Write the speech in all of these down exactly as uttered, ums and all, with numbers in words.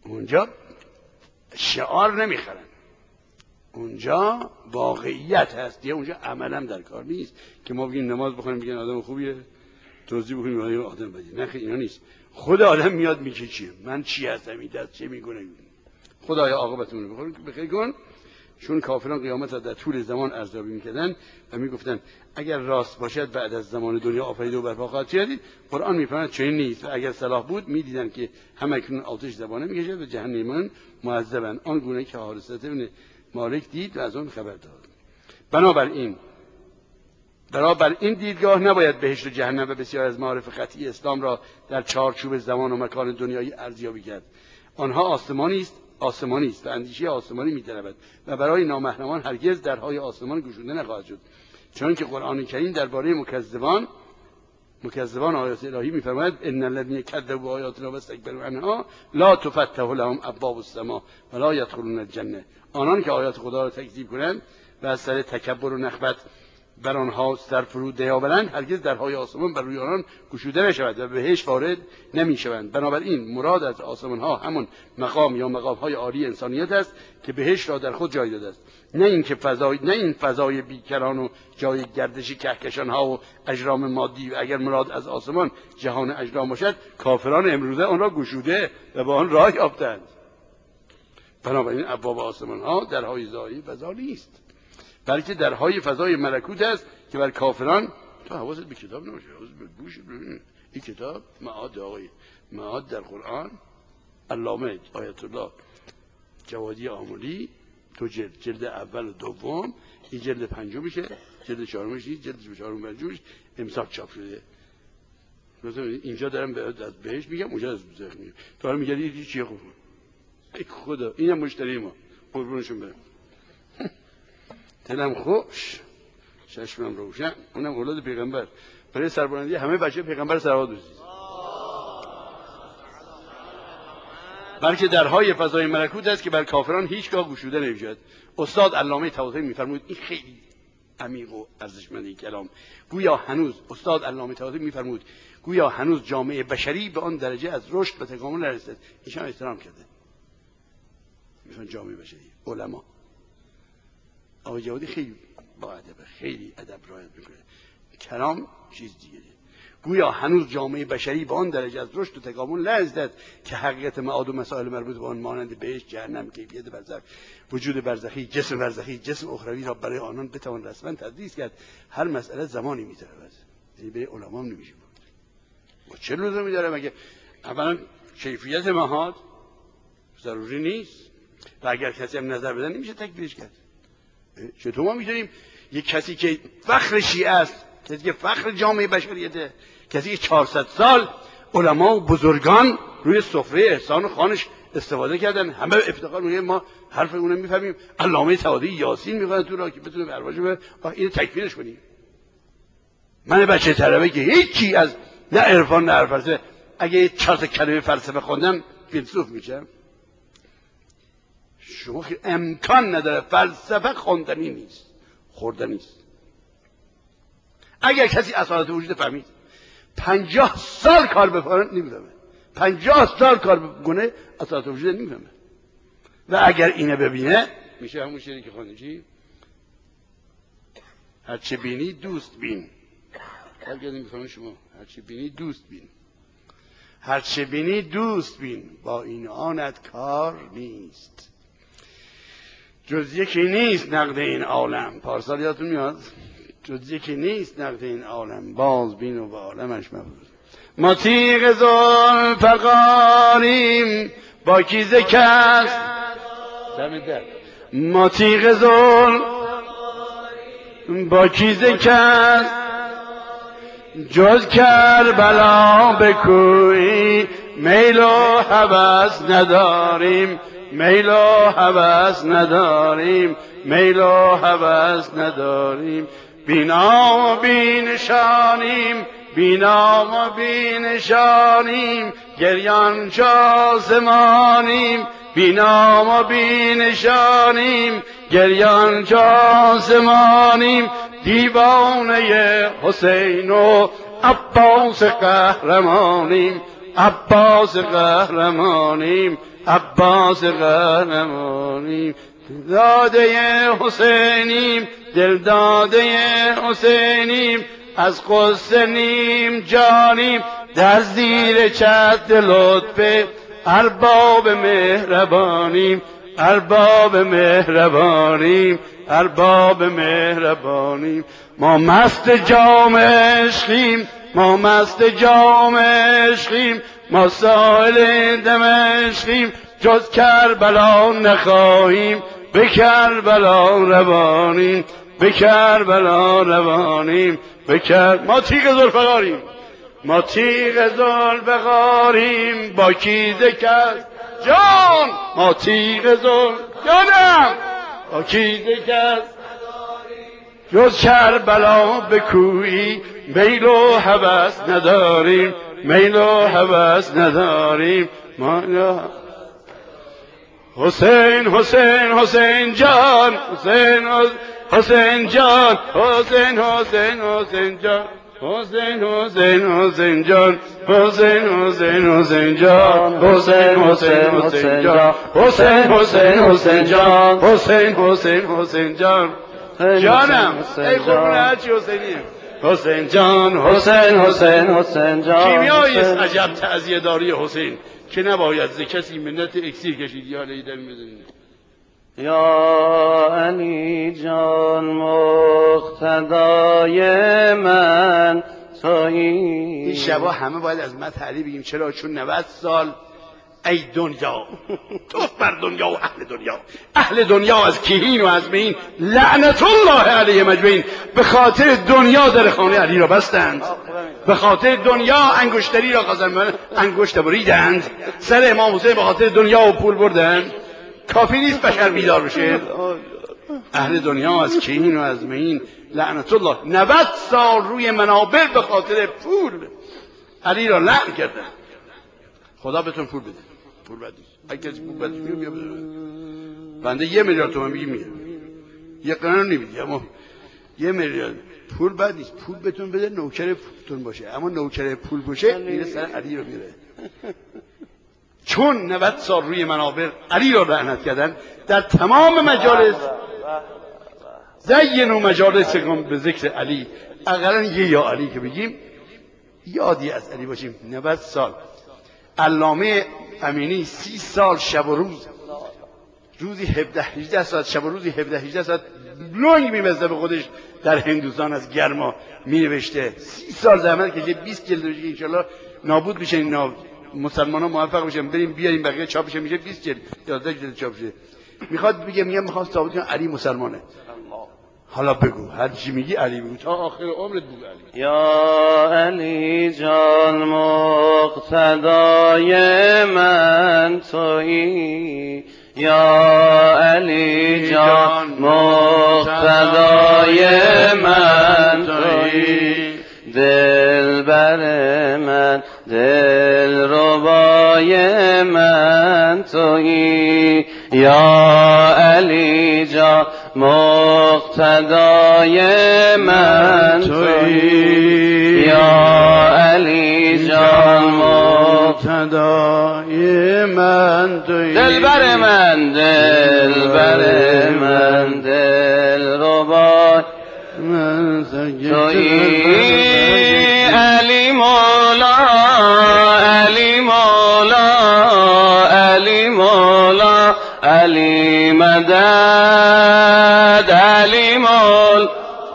اونجا شعار نمیخرن، اونجا واقعیت هست. یه اونجا عملم در کار نیست که ما بگیم نماز بخونیم بگیم آدم خوبیه، توضیح بکنیم آدم بدیه. نه اینا نیست. خود آدم میاد میگه چیه، من چی هستم، این دست چه میکنه. خدایا عاقبتمون رو بخیر کن. چون کافران قیامت را در طول زمان ارزیابی میکردن و میگفتن اگر راست باشد بعد از زمان دنیا آفریده و برپا خواهد شد. قرآن میفرماید چنین نیست و اگر صلاح بود میدیدن که همه اکنون آتش زبانه میکشد و جهنمیان معذبند آن گونه که حارثه بن مالک دید و از آن خبر داد. بنابراین بنابر این دیدگاه نباید بهشت و جهنم و بسیار از معارف قطعی اسلام را در چارچوب زمان و مکان دنیایی ارزیابی کرد. آنها آسمانی است آسمانی است و اندیشه آسمانی می‌طلبد و برای نامحرمان هرگز درهای آسمان گشوده نخواهد شد. چون که قرآن کریم درباره مکذبان مکذبان آیات الهی می‌فرماید ان الذين كذبوا آیاتنا واستكبروا عنها لا تفتح لهم ابواب السماء ولا يدخلون الجنه. آنان که آیات خدا را تکذیب کنند و از سر تکبر و نخوت بر آنها سر فرود نیاورند هرگز درهای آسمان بر روی آنان گشوده نشود و بهشت وارد نمیشوند. بنابراین مراد از آسمان ها همون مقام یا مقام های عالی انسانیت است که بهشت را در خود جای داده است، نه اینکه فضای نه این فضای بیکران و جای گردش کهکشان ها و اجرام مادی. و اگر مراد از آسمان جهان اجرام باشد کافران امروزه آن را گشوده و با آن راه یافتند. بنابراین ابواب آسمان ها درهای ظاهری فضا نیست، بلکه درهای فضای ملکوت است که بر کافران تو حواست به کتاب نباشه، حواست به گوش. این کتاب معاد آقای معاد در قرآن علامه آیت الله جوادی آملی تو جلد جلد اول و دوم، این جلد پنجم میشه، جلد چهارمش نیست، جلد چهارم پنجمش امسال چاپ شده. مثلا اینجا دارم از بهش میگم، اونجا از دوزخ میگم. تو الان میگی این چیه خوب؟ ای خدا اینم مشتری ما، قربونشون برم. دلم خوش، چشمم روشن. اونم اولاد پیغمبر. برای سربلندی همه بچه پیغمبر سلوات بفرستید. بلکه درهای فضای ملکوت است که بر کافران هیچگاه گشوده نمیشود. استاد علامه طباطبایی میفرمود، این خیلی عمیق و ارزشمند این کلام. گویا هنوز استاد علامه طباطبایی میفرمود گویا هنوز جامعه بشری به آن درجه از رشد و تکامل نرسیده. ایشان احترام کرده. میفرمود جامعه بشری، علما. آقای جوادی خیلی با ادب، خیلی ادب رعایت میکنه. کلام چیز دیگه. گویا هنوز جامعه بشری به آن درجه از رشد و تکامل نرسیده که حقیقت معاد و مسائل مربوط به آن مانند بهشت، جهنم، کیفیت برزخ، وجود برزخی، جسم برزخی، جسم اخروی را برای آنان بتوان رسما تدریس کرد. هر مسئله زمانی میطلبد. یعنی به علما هم نمیشه بود. و چه لزومی داره مگه اولا کیفیت معاد ضروری نیست و اگر کسی هم نظر بده نمیشه تکفیرش کرد. چطور ما میتونیم یک کسی که فخر شیعه است، کسی که فخر جامعه بشریته، کسی که چهارصد سال علما و بزرگان روی سفره احسان خانش استفاده کردن، همه افتخار میگه ما حرف اونم میفهمیم، علامه طباطبایی یاسین میخونه تو را که بتونه به ارواحش بره، اینو تکفیرش کنیم. من بچه طلبه که هیچی از نه عرفان نه فلسفه، اگه چهار تا کلمه فلسفه خوندم فیلسوف میشم. شما که امکان نداره، فلسفه خوندنی نیست، خوردنی نیست. اگر کسی اصالت وجود فهمید پنجاه سال کار بکنه نمیفهمه، پنجاه سال کار بکنه اصالت وجود نمیفهمه. و اگر اینه ببینه میشه همون شعری که خوندی چی؟ هرچه بینی دوست بین. اگر نمیفهمه شما هرچه بینی دوست بین، هرچه بینی دوست بین، با این آنت کار نیست. جز یکی نیست نقد این عالم. پارسال یادتون میاد؟ جز یکی نیست نقد این عالم، باز بین و به عالمش مبروز. ما تیغ ذوالفقاریم با کیزه کس ما تیغ ذوالفقاریم با کیزه کس جز کربلا بکویی میل و هوس نداریم، میل و هوس نداریم، میل و هوس نداریم. بینا و بینشانیم، بینا و بینشانیم، گریان چاسمانیم، بینا و بینشانیم، گریان چاسمانیم. دیوانه حسین و عباس قهرمانیم، عباس قهرمانیم. عباس قهرمانیم، داده حسینیم، دل داده حسینیم، از قصه نیم جانیم، در زیر چتر لطف ارباب مهربانیم، ارباب مهربانیم، ارباب مهربانیم. ما مست جام عشقیم، ما مست جام عشقیم، ما سائل دمشقیم، جز کربلا نخواهیم، به کربلا روانیم، به کربلا روانیم، به کر... ما تیغ ذوالفقاریم، ما تیغ ذوالفقاریم، با کیزه کس جان، ما تیغ ذوال جانم، با کیزه کس جز کربلا بکویی، میل و هوس نداریم، میل و هوس نداریم. ما حسین حسین حسین جان، حسین حسین جان، حسین حسین حسین جان، حسین حسین حسین جان، حسین حسین حسین جان، حسین حسین حسین جان، حسین حسین حسین جان، حسین حسین حسین جان، جانم ای قربون هرچی حسینیم، حسین جان، حسین حسین حسین جان. کیمیایی است عجب تعزیه داری حسین که نباید ز کسی منت اکسیر کشید. یا علی دم بزنید. یا علی جان مقتدای من تویی. این شبا همه باید از من تعریف بگیم. چرا؟ چون نود سال ای دنیا تو بر دنیا و اهل دنیا، اهل دنیا از کهین و از مهین لعنت الله علیهم اجمعین، به خاطر دنیا در خانه علی را بستند، به خاطر دنیا انگشتری را خواستند انگشت بریدند، سر امام حسین به خاطر دنیا و پول بردند. کافی نیست بشر بیدار بشه. اهل دنیا از کهین و از مهین لعنت الله. نود سال روی منابر به خاطر پول علی را لعن کردند. خدا بهتون پول بده، پول بده. اگه کسی پول بده بیا بده بنده یه میلیارد تومان میگی میگه یه قرار نمیدی، اما یه میلیارد پول بد نیست. پول بهتون بده نوکر پولتون باشه، اما نوکر پول باشه میره سر علی رو میره. چون نود سال روی منابر علی را لعنت کردن، در تمام مجالس زینوا مجالسکم به ذکر علی، اقلا یه یا علی که بگیم یادی از علی باشیم. نود سال علامه امینی سی سال شب و روز، روزی هفده هجده ساعت، شب و روزی هفده هجده ساعت لنگ می‌بزده به خودش در هندوستان از گرما مینوشته. سی سال زحمت کشیده، بیست جلد بشه انشالله نابود میشه اینا، مسلمان ها موفق بشن بریم بیاریم بقیه چاپ بشه، میشه بیست جلد یازده جلد چاپ شه. میخواد بگه میگم میخوام ثابت کنم علی مسلمانه. حالا بگو هر چی میگی علی بگو، تا آخر عمرت بگو علی. یا علی جان مقتدای من تویی، یا علی جان مقتدای من تویی، دلبر من دلربای من تویی، یا علی جان مقتدای من تویی، یا علی جان مقتدای من تویی، دلبر من دلبر من دلربای من تویی، علی مولا علی مولا علی مولا علی مدد علی مولا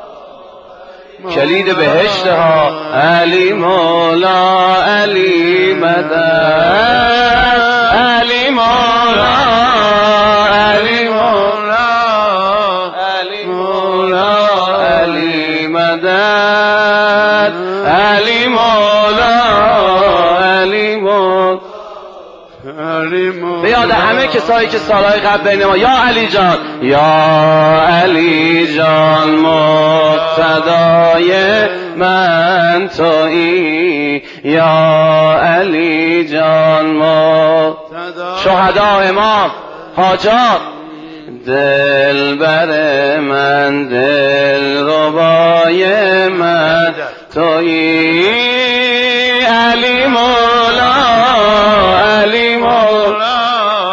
کلید بهشت ها، علی مولا علی مدد علی مولا علی مولا علی مولا علی مدد علی مولا علی مولا. به یاد همه کسایی که سالهای قبل بین ما، یا علی جان یا علی جان مقتدای من تویی، یا علی جان مقتدای شهدا امام حاجات، دلبر من دلربای من تویی، علی مولا علی مولا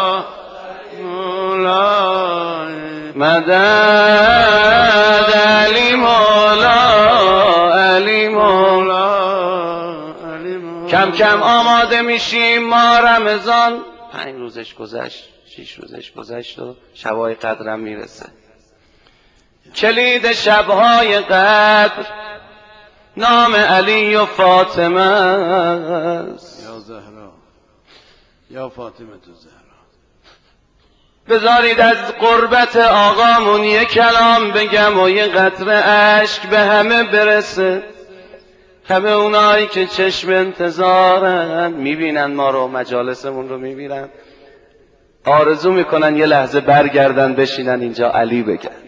کم کم آماده میشیم ما رمضان. پنج روزش گذشت، شیش روزش گذشت و شبای قدرم میرسه. کلید شبهای قدر نام علی و فاطمه است. یا زهرا یا فاطمه تو زهرا. بذارید از قربت آقامون یک کلام بگم و یه قطره اشک به همه برسه. همه اونایی که چشم انتظارن میبینن ما رو، مجالسمون رو میبینن، آرزو میکنن یه لحظه برگردن بشینن اینجا علی بگن.